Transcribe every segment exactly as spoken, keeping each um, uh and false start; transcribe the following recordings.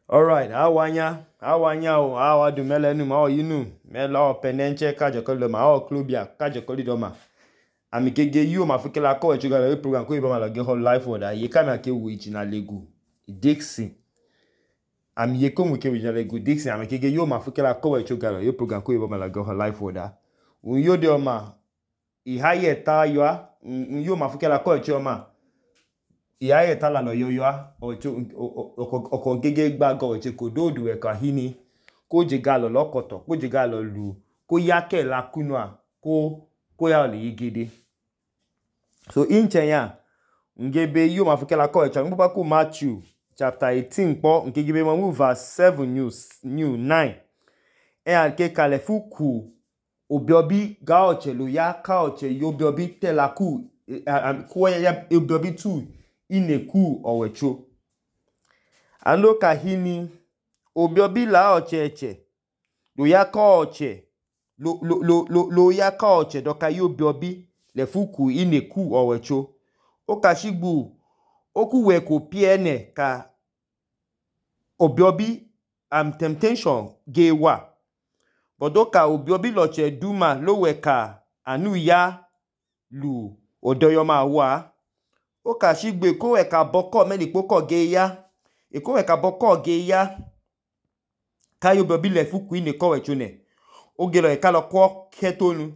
Alright, awanya, awanya o, awa du melenu ma o yinu, mela o penenche kajokolo ma o klubia kajokoli do ma. Ami kege yu ma fikela ko e chuga le program ko ibama la ge whole life order. Ye kama ke wiji na legu. Dixie. Ami ye ko mu ke wiji na legu Dixie ami kege yu ma fikela ko e chuga le program ko ibama la ge whole life order. Un yo de o ma I haye ta yo a, un yo ma fikela ko e chuma. Iya ye tala lo yoyoa oko gege gbago oche kododu e kahini ko jigalo lokoto ko jigalo lu ko yake la kunwa ko ko ya le igede. So inche ya ngebe yo mafukela ko echa ngba ku Matthew chapter eighteen po ngebe mo verse seven news new nine e anke kale fuku obiobi ga oche lo ya ka oche yo obiobi telaku ko ya obiobi tu ineku owecho alo kahini obiobi la ocheche lo yaka oche lo lo lo lo, lo yaka oche doka yo obiobi le fuku ineku owecho okashigbu okuwe ko piene ka obiobi am temptation gewa bodoka obiobi loche duma loweka anu ya lu odoyoma wa Oka shigbe ko eka boko meni poko ge ya. E ko eka boko ge ya. Kayo bobi le fuku ine ko wechune. Ogelo e kalo kwa hetonu.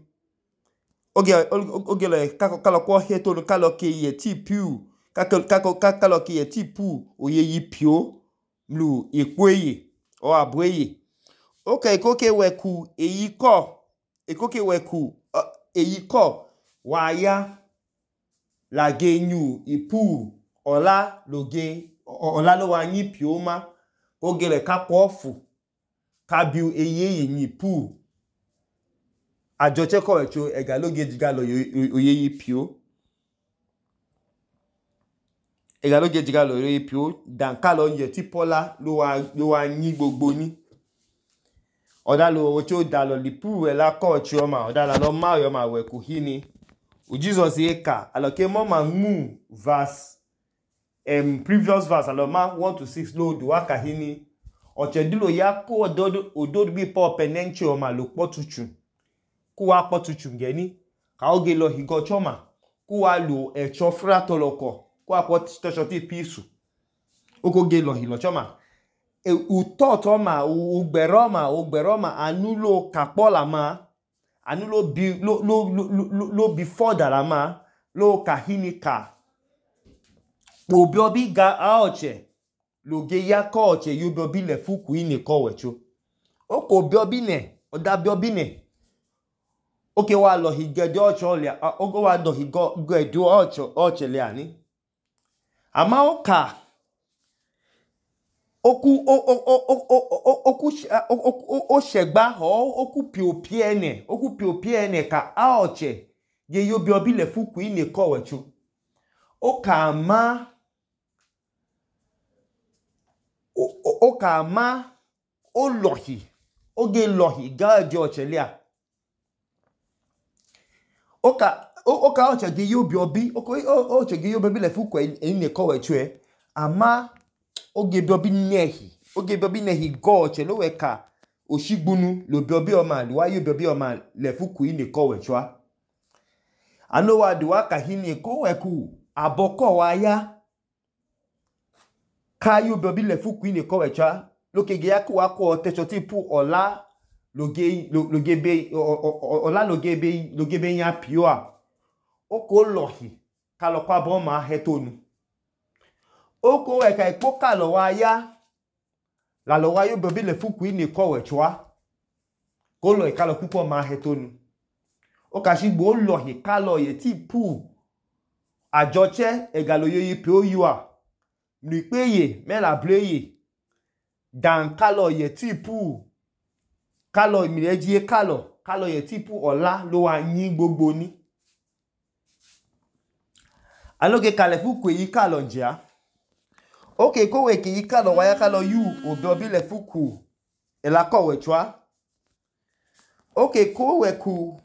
Ogelo e kalo kwa hetonu kalo ke ye tipu. Kako kalo ke ye tipu oye yipio mlu ikweye o abweye. Oka e koke weku e yiko. E koke weku e yiko wa ya la genyu ipu ola loge ola lo wa yin pioma ogele kapofu kabiu eye yin ipu ajoche ko echo ega loge jiga lo oye yipio ega loge jiga lo oye yipio dan kalo ye tipola lo wa lo wa yin gbogbo ni oda lo ocho da lo lipu e la ko chioma oda la lo ma yo ma we ku hini U Jesus eka aloke mama mu verse um previous verse aloma one to six lo do akahini ochedilo ya ko ododo ododo bi po penenche o ma lo potuchu ku wa potuchu ngeni ka oge lo higo choma ku wa lo echo fra toloko ku wa pot to ti pisu okoge lo hilo choma e utoto ma ugberoma ugberoma anulo kapola ma anu lo bi lo lo lo lo before darama lo kahini ka obiobi ga aoche lo ge ya ko oche yo biobi le fuku ine ko wecho o ko biobi ne o da biobi ne oke wa lo higede ocho le o go wa do higo gede ocho oche le ani ama o ka oku o o o o oku o shegba ho oku piopie ene oku piopie ene ka aoche ye yo biobi le fuku ine ko wecho o ka ma o o ka ma o lohi oge lohi ga je oche le a o ka o ka oche ge yo biobi o ko oche ge yo biobi le fuku ine ko wecho e ama oge biobi nehi oge biobi nehi go oche lo we ka oshigbunu lo biobi o ma wa yo biobi o ma le fuku ine ko wecho a ano wa duwa ka hini ko weku aboko wa ya ka yo biobi le fuku ine ko wecho a loke ge ya ko wa ko techo tipu ola loge loge be ola loge be loge be yan pio a oko lohi ka lo pa bon ma hetonu oko we ka ipo ka lo wa ya la lo wa yo biobi le fuku ine ko wecho a ko lo ka lo pupo ma hetonu o ka shigbo lohi ka lo ye tipu ajoche egalo yo yipo yuwa mripeye mela bleye dan kalo ye tipu kalo mireji kalo kalo ye tipu ola lo wa yin gbogbo ni aloge kale fuku yi kalo njia oke ko we ki kalo wa ya kalo yu obiobi le fuku e la ko we chwa oke ko we ku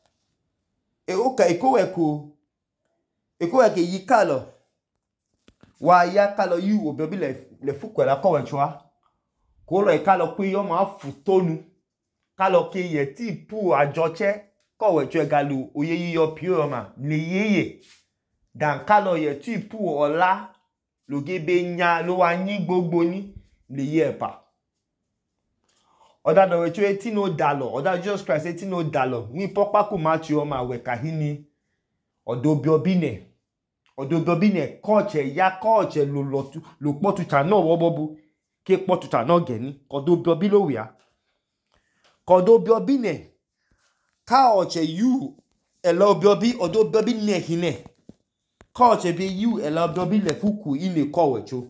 e oka e ko we ku e ko we ki yi kalo wa ya kalo yu obiobi le le fuku la ko wenchwa ko lo kalo pe yo ma futonu kalo ke ye ti pu ajoche ko wenchwa galu oye yiyo pio ma le yeye dan kalo ye ti pu ola lo gebe nya lo wa yin gbogbo ni le ye pa oda do wenchwa eti no dalo oda Jesus Christ eti no dalo ni popa ku Matthew ma we kahini odo biobi ne odo biobi ne koche ya koche lo lo lo potuta no wobobu ke potuta no geni odo biobi lo wia odo biobi ne ka oche yu elo biobi odo biobi ne hine koche be yu elo biobi le fuku ile kowecho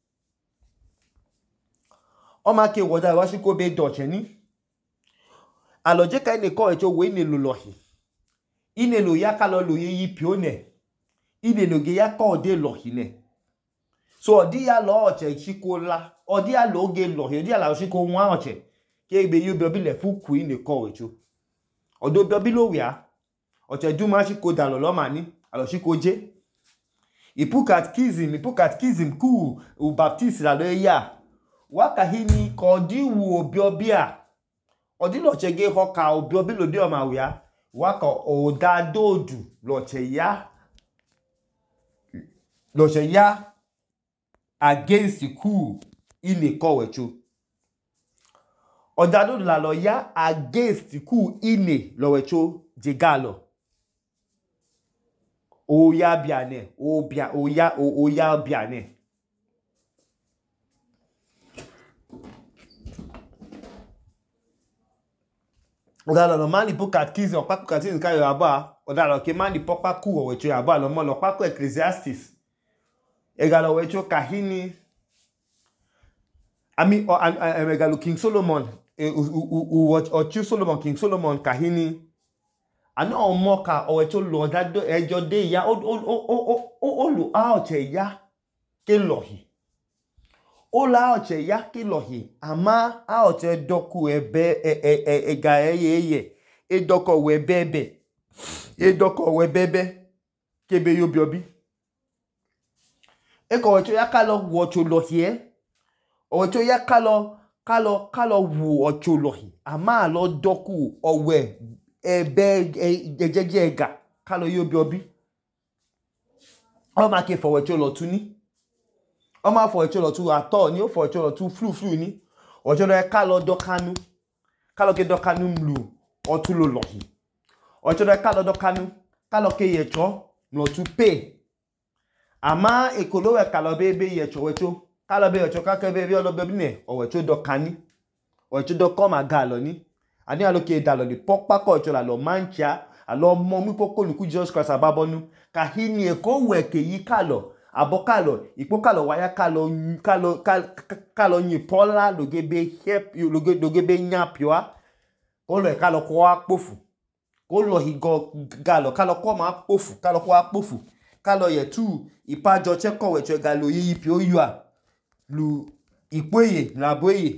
o ma ke woda wa shiko be doche ni aloje ka ile kowecho we ne lo lohi ine lo ya ka lo lo yi pione ine lo ge ya ko de lohi ne so odi ya lo oche shiko la odi ya lo ge lohi odi ya la shiko nwa oche ke be yu biobi le fuku ile kowecho odo biobi lo wia oche du ma shiko dalo lo mani alo shiko je ipu catechism ipu catechism ku u baptist la lo ya waka hini ko di wu obiobi a odi lo che ge ho ka obiobi lo de o ma wia waka o da dodu lo che ya lo che ya against ku ile kowecho oda dodu la lo ya against ku ile lo wecho jegalo o ya biane o bia o ya o, o ya biane oda lo mani po catechism o pa catechism ka yo aba oda lo ke mani popa ku o wecho aba lo mo lo pa ko Ecclesiastes e ga lo wecho kahini ami o e ga lo King Solomon e u watch o King Solomon King Solomon kahini ana o mo ka o wecho lo da do ejo de ya o o o o o lo a o che ya ke lohi o la o che ya ke lohi ama a o che doku ebe e e e ga eye e doko we bebe e doko we bebe ke be yo biobi e ko wecho ya ka lo wo cho lohi e o wecho ya ka lo ka lo ka lo wu o cho lohi ama lo doku o we ebe jejeje ega ka lo yo biobi o ma ke fo wecho lo tuni o ma fo wecho lo tu ato ni o fo wecho lo tu flu flu ni o cho lo ka lo dokanu ka lo ke dokanu mlu o tu lo lohi o cho lo ka lo dokanu ka lo ke yecho lo tu pe ama ekolo we ka lo be be yecho wecho ka lo be yecho ka ke be be lo be ne o wecho dokani o wecho dokoma ga lo ni ani aloke dalo ni popa ko cho la lo mancha alo mo mi poko luku Jesus Christ ababonu ka hini e ko we ke yi kalo abokalo ipo kalo waya kalo kalo kalo ni pola lo gebe help you lo gebe nyapioa ko lo kalo ko apofu ko lo higo galo kalo ko ma apofu kalo ko apofu kalo ye tu ipajo che ko we che galo yi pio yua lu ipoye na boye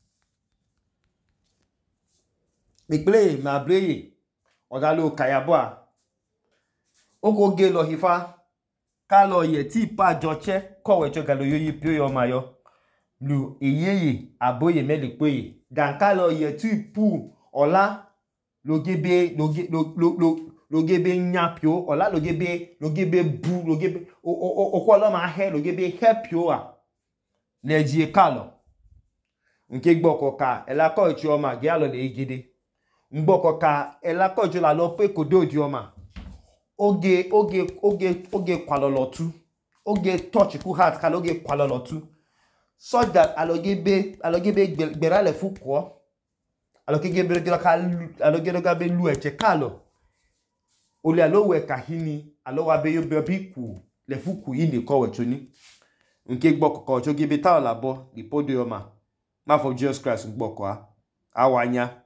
Ikple ma breye odalo kayaboa oko ge lo hifa ka lo ye ti pa joche ko we galo yoyi pio yo mayo lu eyeye aboye melipoye dan ka lo ye ti pu ola lo gebe lo lo lo gebe nyapio ola lo gebe lo gebe bu lo gebe o ko lo ma he lo gebe helpio a leji kalo nke gboko ka ela ko ichi o ma ge alo le igide Mboko ka elakojo la lo pe kodo di oma oge oge oge oge kwalolotu oge touch ku heart ka oge kwalolotu so that alogebe alogebe gbera le fuko alogebe gbera ka alogebe ga be lu eche kalo ole alowe kahini alowa be yo be ku le fuku yi ni ko wechoni nke gboko ko jo gebe ta olabo di podo oma ma for Jesus Christ gboko a awanya